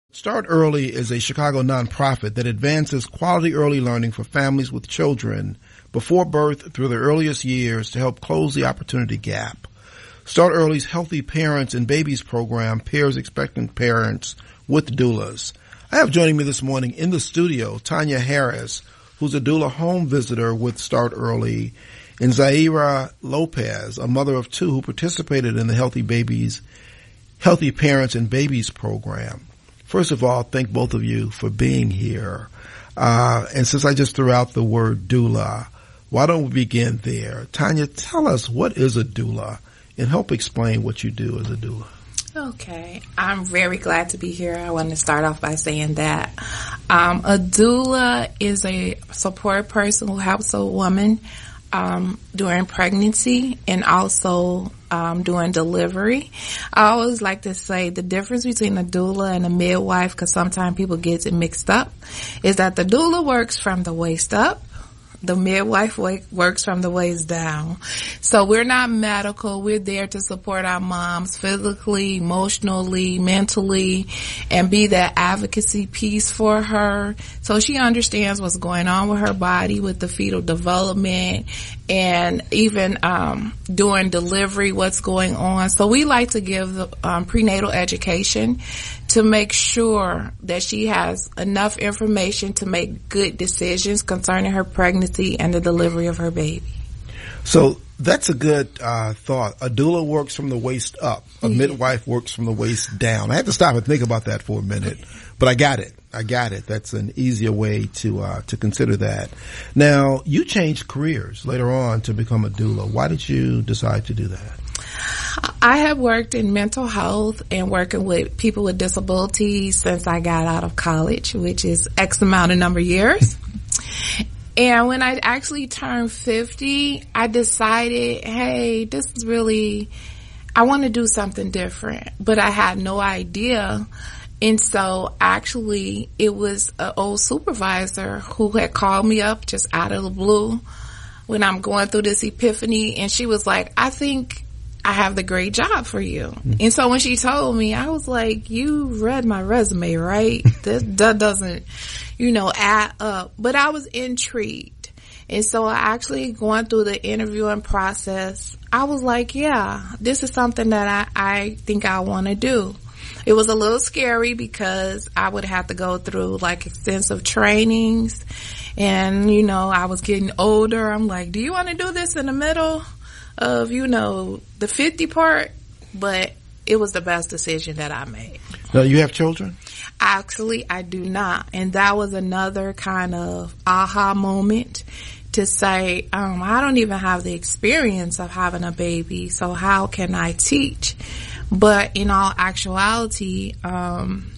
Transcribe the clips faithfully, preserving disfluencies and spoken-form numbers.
Start Early is a Chicago nonprofit that advances quality early learning for families with children before birth through their earliest years to help close the opportunity gap. Start Early's Healthy Parents and Babies program pairs expectant parents with doulas. I have joining me this morning in the studio Tanya Harris, who's a doula home visitor with Start Early, and Zaira Lopez, a mother of two who participated in the Healthy Babies, Healthy Parents and Babies program. First of all, thank both of you for being here. Uh, and since I just threw out the word doula, why don't we begin there? Tanya, tell us, what is a doula, and help explain what you do as a doula. Okay. I'm very glad to be here. I want to start off by saying that um, a doula is a support person who helps a woman um, during pregnancy and also Um, during delivery. I always like to say the difference between a doula and a midwife, because sometimes people get it mixed up, is that the doula works from the waist up. The midwife works from the waist down. So we're not medical. We're there to support our moms physically, emotionally, mentally, and be that advocacy piece for her so she understands what's going on with her body, with the fetal development, and even um during delivery, what's going on. So we like to give the um, prenatal education to make sure that she has enough information to make good decisions concerning her pregnancy and the delivery of her baby. So that's a good uh thought. A doula works from the waist up. A yeah. midwife works from the waist down. I had to stop and think about that for a minute, but I got it. I got it. That's an easier way to uh to consider that. Now, you changed careers later on to become a doula. Why did you decide to do that? I have worked in mental health and working with people with disabilities since I got out of college, which is X amount of number of years. And when I actually turned fifty, I decided, hey, this is really, I want to do something different, but I had no idea. And so actually it was an old supervisor who had called me up just out of the blue when I'm going through this epiphany. And she was like, I think I have the great job for you. Mm-hmm. And so when she told me, I was like, you read my resume, right? that, that doesn't, you know, add up. But I was intrigued. And so I actually going through the interviewing process, I was like, yeah, this is something that I, I think I want to do. It was a little scary because I would have to go through like extensive trainings. And, you know, I was getting older. I'm like, do you want to do this in the middle of, you know, the fifty part? But it was the best decision that I made. Now, you have children? Actually, I do not. And that was another kind of aha moment to say, um, I don't even have the experience of having a baby, so how can I teach? But in all actuality, um,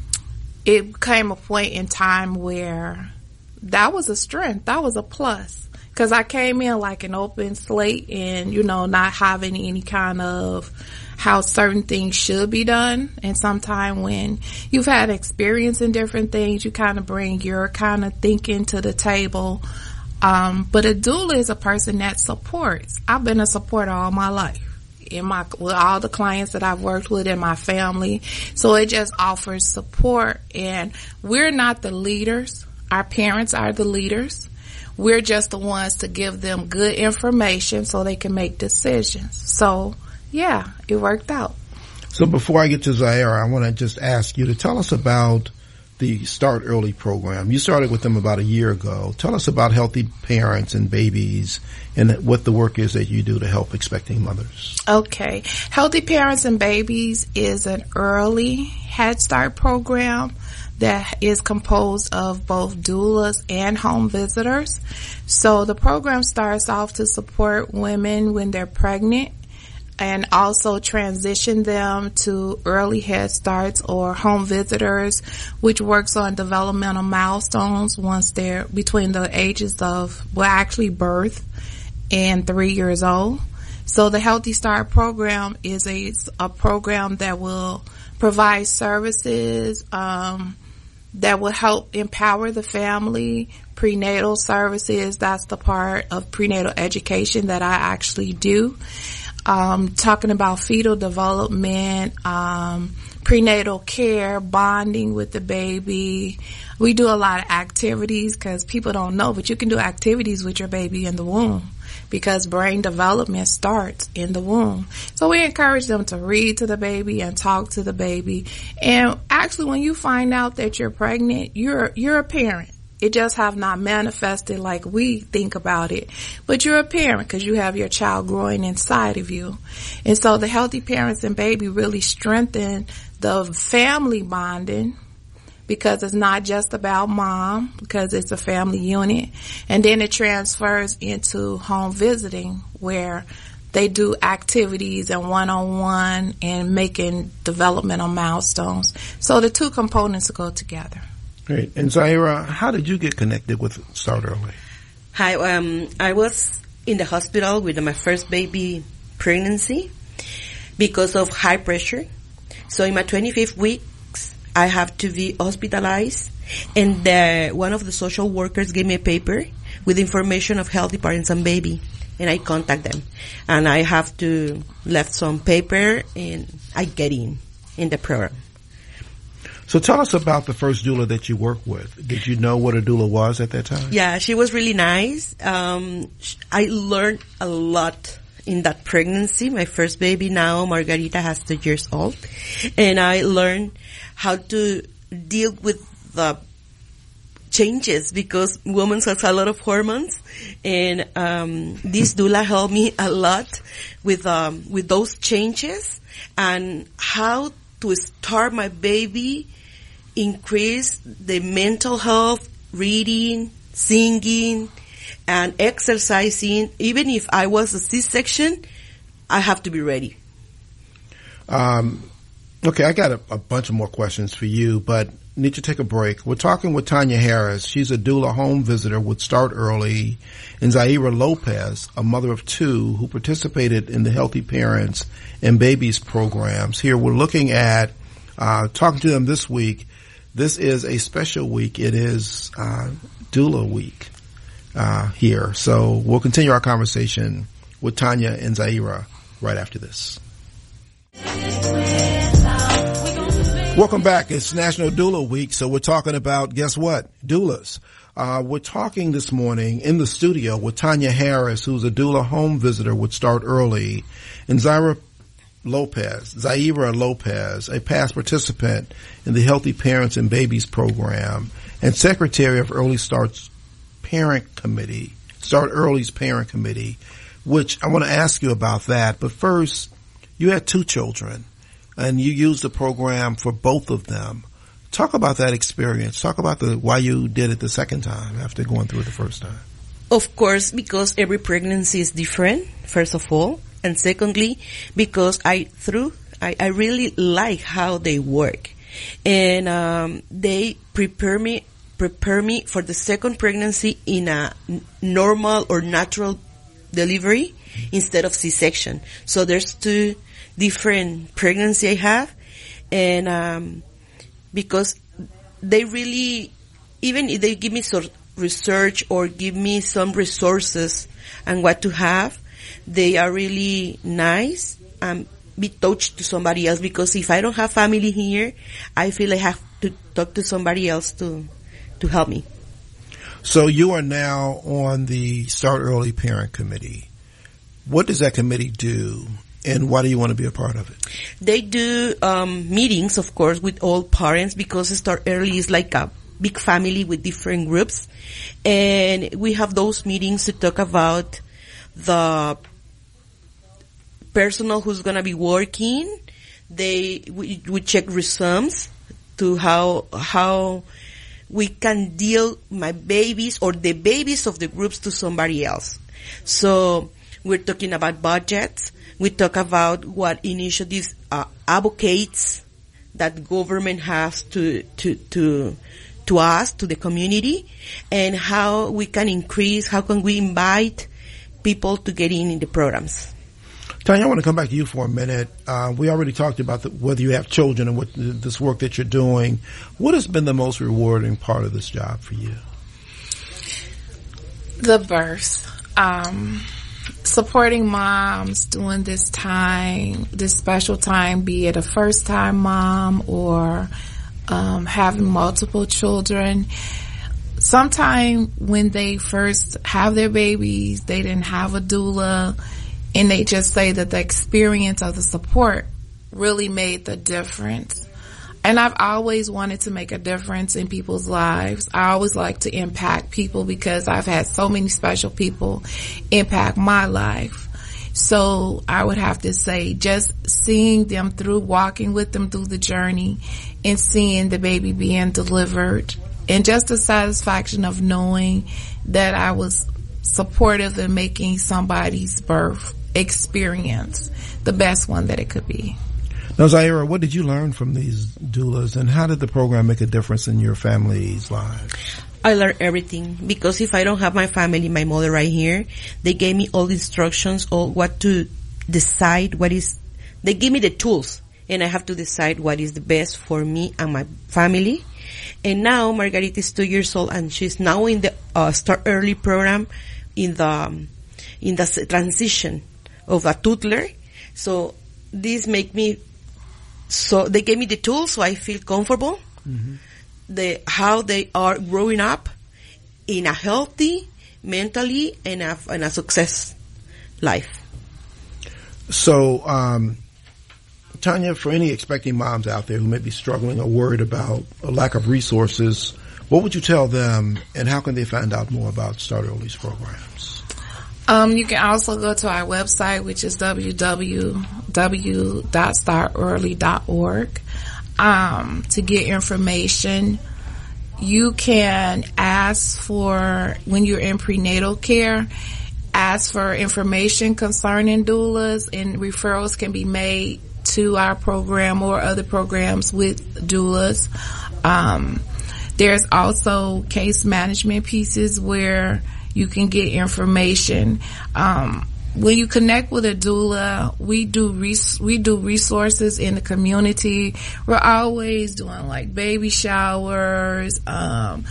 it came a point in time where that was a strength. That was a plus. Because I came in like an open slate and, you know, not having any kind of how certain things should be done. And sometimes when you've had experience in different things, you kind of bring your kind of thinking to the table. Um, but a doula is a person that supports. I've been a supporter all my life. In my, with all the clients that I've worked with in my family. So it just offers support. And we're not the leaders. Our parents are the leaders. We're just the ones to give them good information so they can make decisions. So, yeah, it worked out. So before I get to Zaira, I want to just ask you to tell us about the Start Early program. You started with them about a year ago. Tell us about Healthy Parents and Babies and what the work is that you do to help expecting mothers. Okay. Healthy Parents and Babies is an early Head Start program that is composed of both doulas and home visitors. So the program starts off to support women when they're pregnant and also transition them to early Head Starts or home visitors, which works on developmental milestones once they're between the ages of, well, actually birth and three years old. So the Healthy Start program is a, a program that will provide services, um, that will help empower the family, prenatal services. That's the part of prenatal education that I actually do. Um, talking about fetal development, um, prenatal care, bonding with the baby. We do a lot of activities because people don't know, but you can do activities with your baby in the womb because brain development starts in the womb. So we encourage them to read to the baby and talk to the baby. And actually, when you find out that you're pregnant, you're you're a parent. It just have not manifested like we think about it. But you're a parent because you have your child growing inside of you. And so the Healthy Parents and Baby really strengthen the family bonding because it's not just about mom, because it's a family unit. And then it transfers into home visiting where they do activities and one-on-one and making developmental milestones. So the two components go together. Great. And Zaira, how did you get connected with Start Early? Hi, um, I was in the hospital with my first baby pregnancy because of high pressure. So in my twenty-fifth weeks, I have to be hospitalized. And the, one of the social workers gave me a paper with information of Healthy Parents and Baby. And I contact them. And I have to left some paper and I get in, in the program. So tell us about the first doula that you worked with. Did you know what a doula was at that time? Yeah, she was really nice. Um, I learned a lot in that pregnancy. My first baby now, Margarita, has two years old. And I learned how to deal with the changes because women has a lot of hormones. And um, this doula helped me a lot with um, with those changes and how to start my baby, increase the mental health, reading, singing, and exercising. Even if I was a C-section, I have to be ready. Um, okay, I got a, a bunch of more questions for you, but need to take a break. We're talking with Tanya Harris. She's a doula home visitor with Start Early, and Zaira Lopez, a mother of two who participated in the Healthy Parents and Babies programs. Here we're looking at uh talking to them this week. This is a special week. It is uh Doula Week uh here. So we'll continue our conversation with Tanya and Zaira right after this. Welcome back. It's National Doula Week, so we're talking about, guess what? Doulas. Uh, we're talking this morning in the studio with Tanya Harris, who's a doula home visitor with Start Early, and Zaira Lopez, Zaira Lopez, a past participant in the Healthy Parents and Babies program and secretary of Early Start's Parent Committee, Start Early's Parent Committee, which I want to ask you about that. But first, you had two children and you used the program for both of them. Talk about that experience. Talk about the why you did it the second time after going through it the first time. Of course, because every pregnancy is different, first of all. And secondly, because I through I, I really like how they work, and um, they prepare me prepare me for the second pregnancy in a n- normal or natural delivery instead of C-section. So there's two different pregnancy I have, and um, because they really, even if they give me some research or give me some resources and what to have, they are really nice and be touched to somebody else, because if I don't have family here, I feel I have to talk to somebody else to to help me. So you are now on the Start Early Parent Committee. What does that committee do, and why do you want to be a part of it? They do um meetings, of course, with all parents, because Start Early is like a big family with different groups, and we have those meetings to talk about the personal who's gonna be working. They we, we check resumes to how how we can deal my babies or the babies of the groups to somebody else. So we're talking about budgets. We talk about what initiatives uh, advocates that government has to to to to us, to the community, and how we can increase, how can we invite people to get in in the programs. Tanya, I want to come back to you for a minute. Uh, we already talked about the, whether you have children and what this work that you're doing. What has been the most rewarding part of this job for you? The birth. Um, supporting moms during this time, this special time, be it a first-time mom or um, having multiple children. Sometimes when they first have their babies, they didn't have a doula, and they just say that the experience of the support really made the difference. And I've always wanted to make a difference in people's lives. I always like to impact people because I've had so many special people impact my life. So I would have to say just seeing them through, walking with them through the journey and seeing the baby being delivered, and just the satisfaction of knowing that I was supportive in making somebody's birth experience the best one that it could be. Now, Zaira, what did you learn from these doulas, and how did the program make a difference in your family's lives? I learned everything, because if I don't have my family, my mother right here, they gave me all the instructions on what to decide, what is, they give me the tools, and I have to decide what is the best for me and my family. And now Margarita is two years old, and she's now in the uh, Start Early program, in the um, in the transition of a toddler. So this make me, so they gave me the tools, so I feel comfortable. Mm-hmm. The how they are growing up in a healthy, mentally, and a, and a success life. So, um, Tanya, for any expecting moms out there who may be struggling or worried about a lack of resources, what would you tell them, and how can they find out more about Start Early's programs? Um, you can also go to our website, which is w w w dot start early dot org, um, to get information. You can ask for, when you're in prenatal care, ask for information concerning doulas, and referrals can be made to our program or other programs with doulas. Um, there's also case management pieces where you can get information. Um, when you connect with a doula, we do res- we do resources in the community. We're always doing like baby showers, um,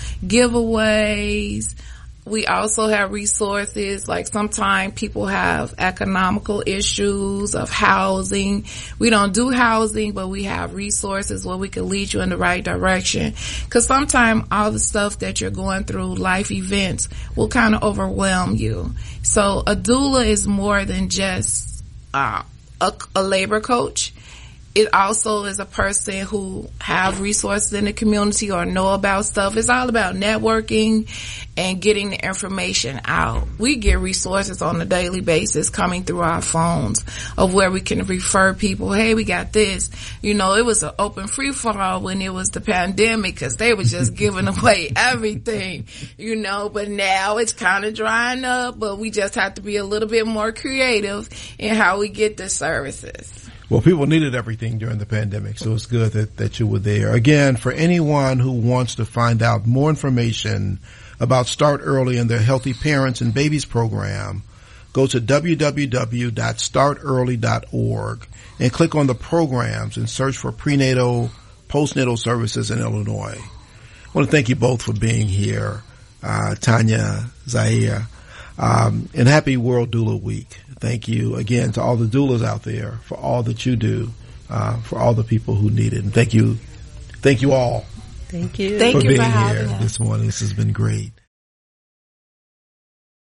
giveaways. We also have resources, like sometimes people have economical issues of housing. We don't do housing, but we have resources where we can lead you in the right direction. Because sometimes all the stuff that you're going through, life events, will kind of overwhelm you. So a doula is more than just uh, a, a labor coach. It also is a person who have resources in the community or know about stuff. It's all about networking and getting the information out. We get resources on a daily basis coming through our phones of where we can refer people. Hey, we got this. You know, it was an open free for all when it was the pandemic, because they were just giving away everything, you know, but now it's kind of drying up, but we just have to be a little bit more creative in how we get the services. Well, people needed everything during the pandemic, so it's good that, that you were there. Again, for anyone who wants to find out more information about Start Early and their Healthy Parents and Babies program, go to w w w dot start early dot org and click on the programs and search for prenatal, postnatal services in Illinois. I want to thank you both for being here, uh, Tanya, Zaira, um, and happy World Doula Week. Thank you again to all the doulas out there for all that you do, uh, for all the people who need it. And thank you, thank you all. Thank you. Thank for you being for having here us this morning. This has been great.